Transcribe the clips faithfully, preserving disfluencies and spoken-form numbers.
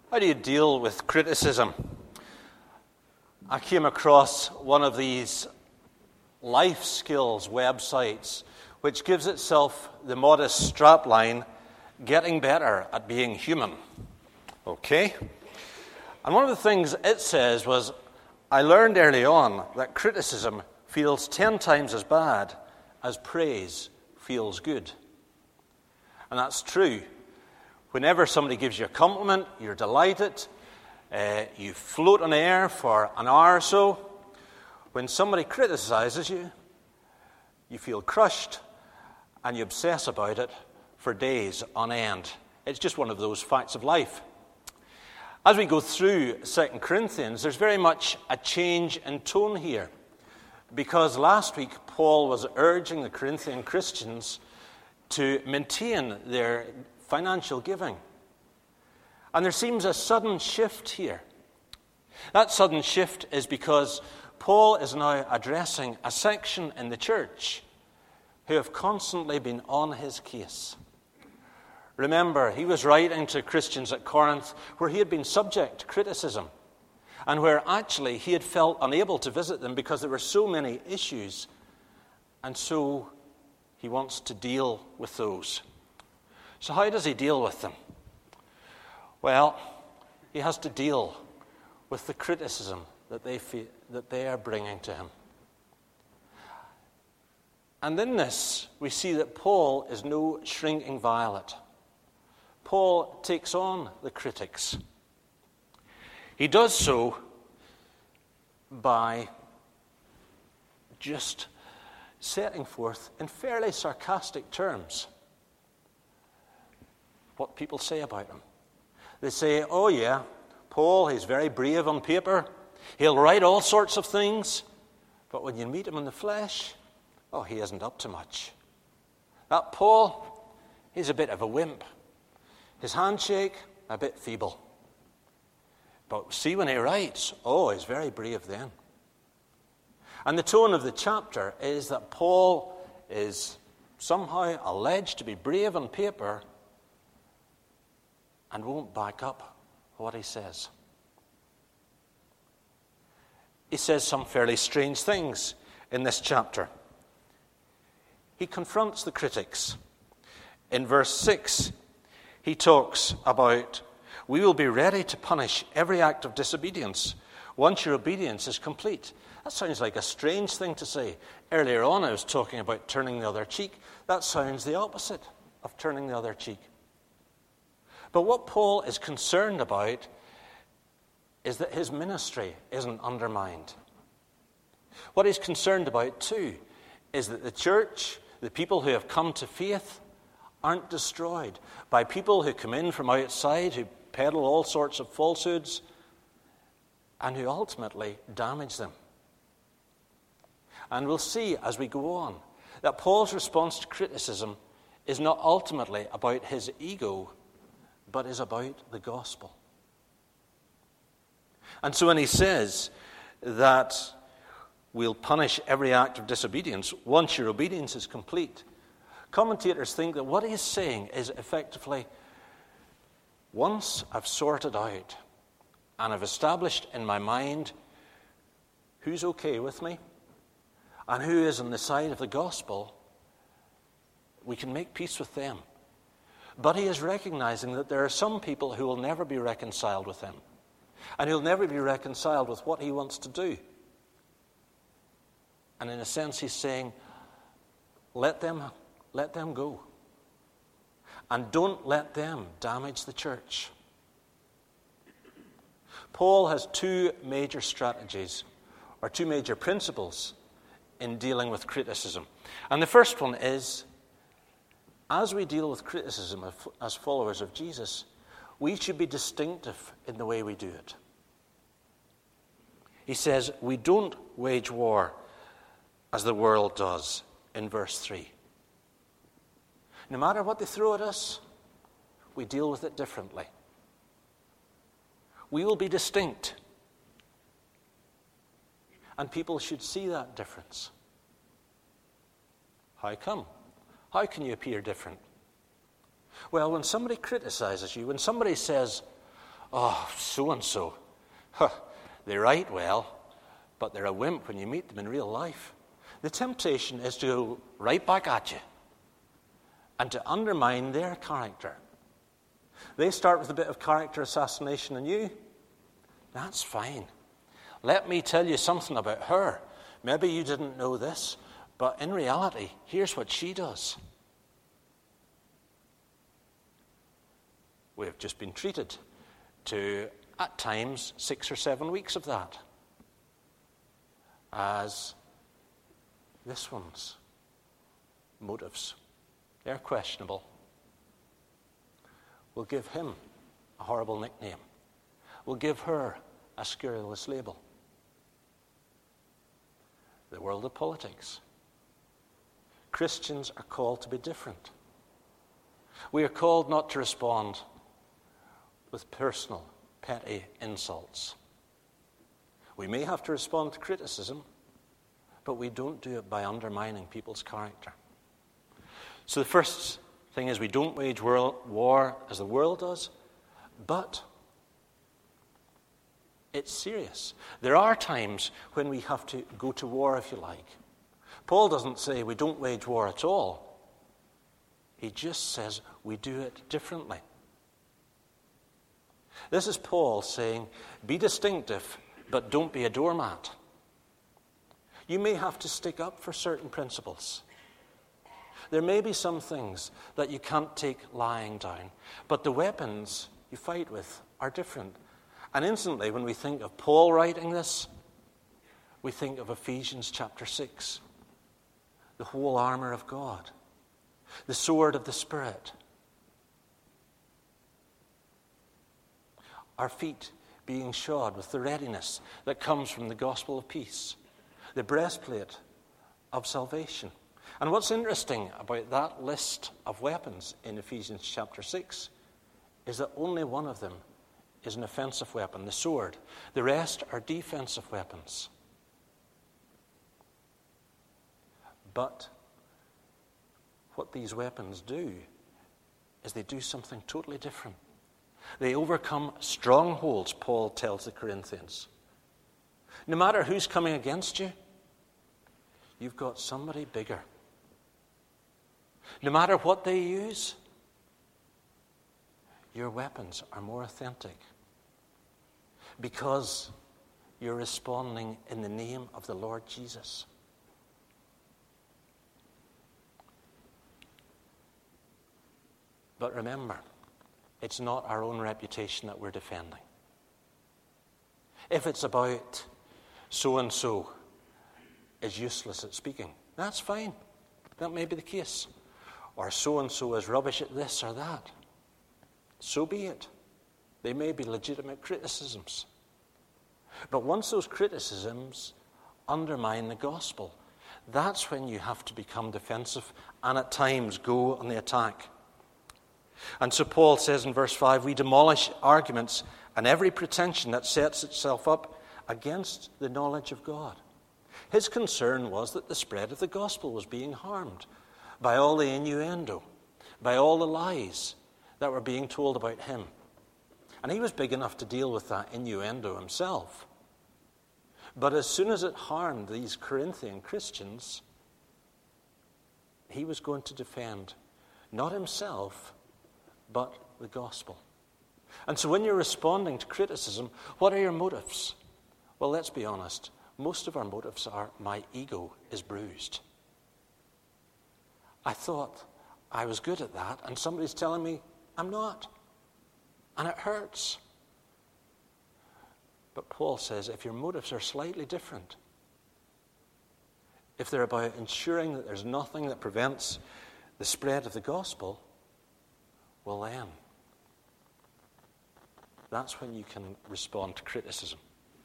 How do you deal with criticism? I came across one of these life skills websites which gives itself the modest strapline, "Getting better at being human." Okay? And one of the things it says was, I learned early on that criticism feels ten times as bad as praise feels good. And that's true. Whenever somebody gives you a compliment, you're delighted. Uh, you float on air for an hour or so. When somebody criticizes you, you feel crushed and you obsess about it for days on end. It's just one of those facts of life. As we go through Second Corinthians, there's very much a change in tone here. Because last week, Paul was urging the Corinthian Christians to maintain their financial giving. And there seems a sudden shift here. That sudden shift is because Paul is now addressing a section in the church who have constantly been on his case. Remember, he was writing to Christians at Corinth where he had been subject to criticism and where actually he had felt unable to visit them because there were so many issues, and so he wants to deal with those. So how does he deal with them? Well, he has to deal with the criticism that they feel, that they are bringing to him. And in this, we see that Paul is no shrinking violet. Paul takes on the critics. He does so by just setting forth in fairly sarcastic terms what people say about him. They say, oh yeah, Paul, he's very brave on paper. He'll write all sorts of things. But when you meet him in the flesh, oh, he isn't up to much. That Paul, he's a bit of a wimp. His handshake, a bit feeble. But see when he writes, oh, he's very brave then. And the tone of the chapter is that Paul is somehow alleged to be brave on paper and won't back up what he says. He says some fairly strange things in this chapter. He confronts the critics. In verse six, he talks about, we will be ready to punish every act of disobedience once your obedience is complete. That sounds like a strange thing to say. Earlier on, I was talking about turning the other cheek. That sounds the opposite of turning the other cheek. But what Paul is concerned about is that his ministry isn't undermined. What he's concerned about, too, is that the church, the people who have come to faith, aren't destroyed by people who come in from outside, who peddle all sorts of falsehoods, and who ultimately damage them. And we'll see as we go on that Paul's response to criticism is not ultimately about his ego, but is about the gospel. And so when he says that we'll punish every act of disobedience once your obedience is complete, commentators think that what he's saying is effectively, once I've sorted out and I've established in my mind who's okay with me and who is on the side of the gospel, we can make peace with them. But he is recognizing that there are some people who will never be reconciled with him and who will never be reconciled with what he wants to do. And in a sense, he's saying, let them, let them go. And don't let them damage the church. Paul has two major strategies, or two major principles in dealing with criticism. And the first one is, as we deal with criticism as followers of Jesus, we should be distinctive in the way we do it. He says, we don't wage war as the world does, in verse three. No matter what they throw at us, we deal with it differently. We will be distinct. And people should see that difference. How come? How can you appear different? Well, when somebody criticizes you, when somebody says, Oh, so-and-so. Huh, they write well, but they're a wimp when you meet them in real life. The temptation is to go right back at you and to undermine their character. They start with a bit of character assassination on you. That's fine. Let me tell you something about her. Maybe you didn't know this, but in reality, here's what she does. We have just been treated to, at times, six or seven weeks of that. As this one's motives, they're questionable. We'll give him a horrible nickname. We'll give her a scurrilous label. The world of politics. Christians are called to be different. We are called not to respond with personal, petty insults. We may have to respond to criticism, but we don't do it by undermining people's character. So the first thing is we don't wage war as the world does, but it's serious. There are times when we have to go to war, if you like. Paul doesn't say we don't wage war at all. He just says we do it differently. This is Paul saying, be distinctive, but don't be a doormat. You may have to stick up for certain principles. There may be some things that you can't take lying down, but the weapons you fight with are different. And instantly, when we think of Paul writing this, we think of Ephesians chapter six, the whole armor of God, the sword of the Spirit, our feet being shod with the readiness that comes from the gospel of peace, the breastplate of salvation. And what's interesting about that list of weapons in Ephesians chapter six is that only one of them is an offensive weapon, the sword. The rest are defensive weapons. But what these weapons do is they do something totally different. They overcome strongholds, Paul tells the Corinthians. No matter who's coming against you, you've got somebody bigger. No matter what they use, your weapons are more authentic because you're responding in the name of the Lord Jesus. But remember, it's not our own reputation that we're defending. If it's about so-and-so is useless at speaking, that's fine. That may be the case. Or so-and-so is rubbish at this or that. So be it. They may be legitimate criticisms. But once those criticisms undermine the gospel, that's when you have to become defensive and at times go on the attack. And so Paul says in verse five, we demolish arguments and every pretension that sets itself up against the knowledge of God. His concern was that the spread of the gospel was being harmed by all the innuendo, by all the lies that were being told about him. And he was big enough to deal with that innuendo himself. But as soon as it harmed these Corinthian Christians, he was going to defend not himself, but the gospel. And so when you're responding to criticism, what are your motives? Well, let's be honest. Most of our motives are, my ego is bruised. I thought I was good at that, and somebody's telling me I'm not. And it hurts. But Paul says if your motives are slightly different, if they're about ensuring that there's nothing that prevents the spread of the gospel, well then, that's when you can respond to criticism.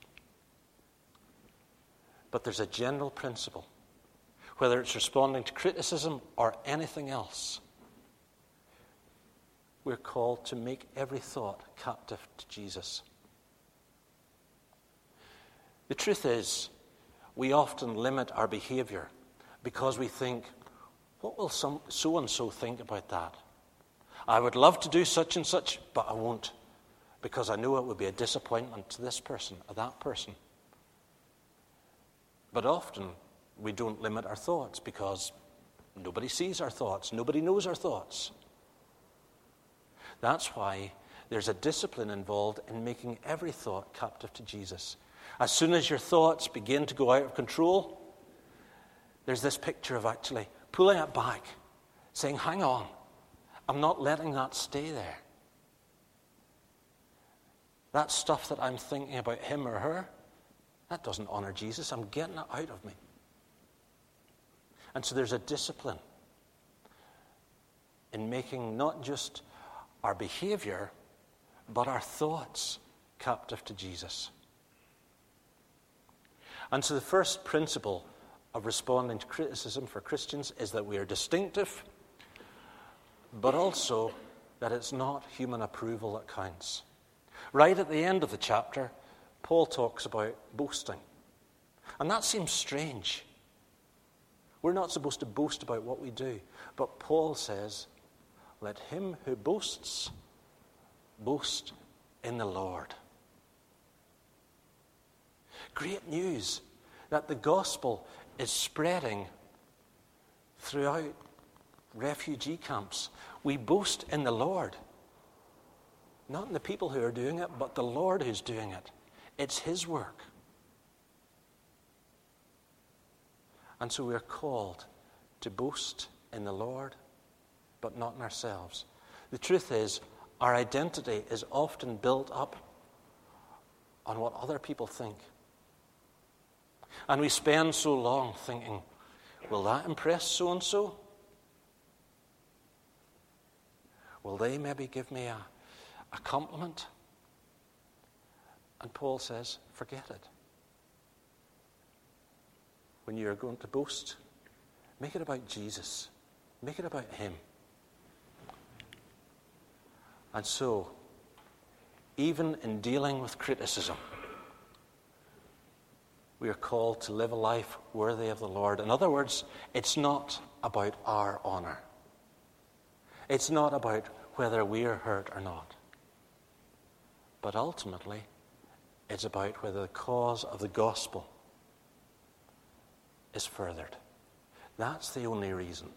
But there's a general principle, whether it's responding to criticism or anything else. We're called to make every thought captive to Jesus. The truth is, we often limit our behavior because we think, what will some so-and-so think about that? I would love to do such and such, but I won't, because I know it would be a disappointment to this person or that person. But often we don't limit our thoughts because nobody sees our thoughts. Nobody knows our thoughts. That's why there's a discipline involved in making every thought captive to Jesus. As soon as your thoughts begin to go out of control, there's this picture of actually pulling it back, saying, hang on, I'm not letting that stay there. That stuff that I'm thinking about him or her, that doesn't honor Jesus. I'm getting it out of me. And so there's a discipline in making not just our behavior, but our thoughts captive to Jesus. And so the first principle of responding to criticism for Christians is that we are distinctive, but also that it's not human approval that counts. Right at the end of the chapter, Paul talks about boasting. And that seems strange. We're not supposed to boast about what we do. But Paul says, let him who boasts, boast in the Lord. Great news that the gospel is spreading throughout refugee camps. We boast in the Lord. Not in the people who are doing it, but the Lord who's doing it. It's his work. And so we are called to boast in the Lord, but not in ourselves. The truth is, our identity is often built up on what other people think. And we spend so long thinking, will that impress so-and-so? Will they maybe give me a, a compliment? And Paul says, forget it. When you're going to boast, make it about Jesus. Make it about him. And so, even in dealing with criticism, we are called to live a life worthy of the Lord. In other words, it's not about our honor. It's not about whether we are hurt or not. But ultimately, it's about whether the cause of the gospel is furthered. That's the only reason.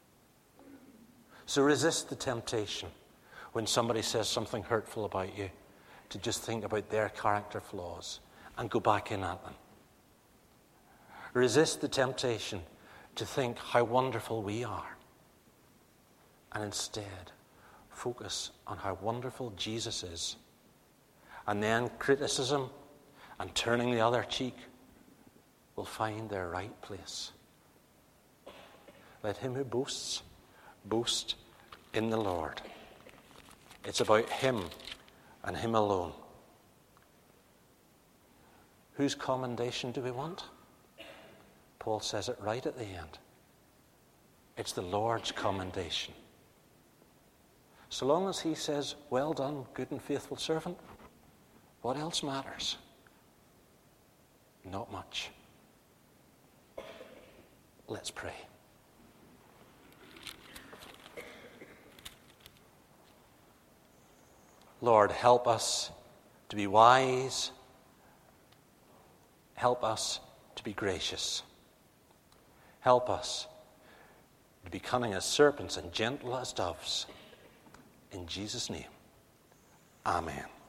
So resist the temptation when somebody says something hurtful about you to just think about their character flaws and go back in at them. Resist the temptation to think how wonderful we are, and instead focus on how wonderful Jesus is. And then criticism and turning the other cheek will find their right place. Let him who boasts, boast in the Lord. It's about him and him alone. Whose commendation do we want? Paul says it right at the end. It's the Lord's commendation. So long as he says, well done, good and faithful servant, what else matters? Not much. Let's pray. Lord, help us to be wise. Help us to be gracious. Help us to be cunning as serpents and gentle as doves. In Jesus' name, amen.